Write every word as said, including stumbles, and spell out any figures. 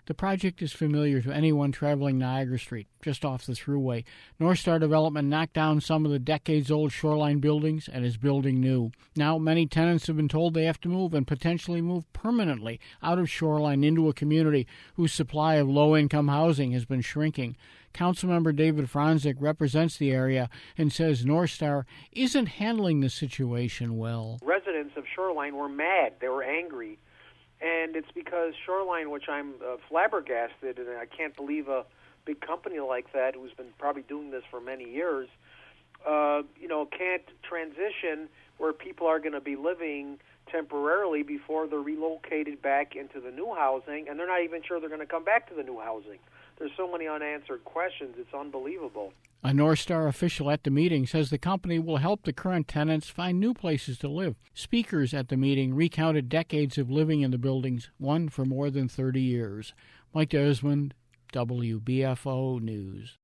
The project is familiar to anyone traveling Niagara Street, just off the thruway. North Star Development knocked down some of the decades-old Shoreline buildings and is building new. Now, many tenants have been told they have to move and potentially move permanently out of Shoreline into a community whose supply of low-income housing has been shrinking. Councilmember David Franzik represents the area and says North Star isn't handling the situation well. Residents of Shoreline were mad. They were angry. And it's because Shoreline, which I'm uh, flabbergasted, and I can't believe a big company like that, who's been probably doing this for many years, uh, you know, can't transition where people are going to be living temporarily before they're relocated back into the new housing, and they're not even sure they're going to come back to the new housing. There's so many unanswered questions. It's unbelievable. A North Star official at the meeting says the company will help the current tenants find new places to live. Speakers at the meeting recounted decades of living in the buildings, one for more than thirty years. Mike Desmond, W B F O News.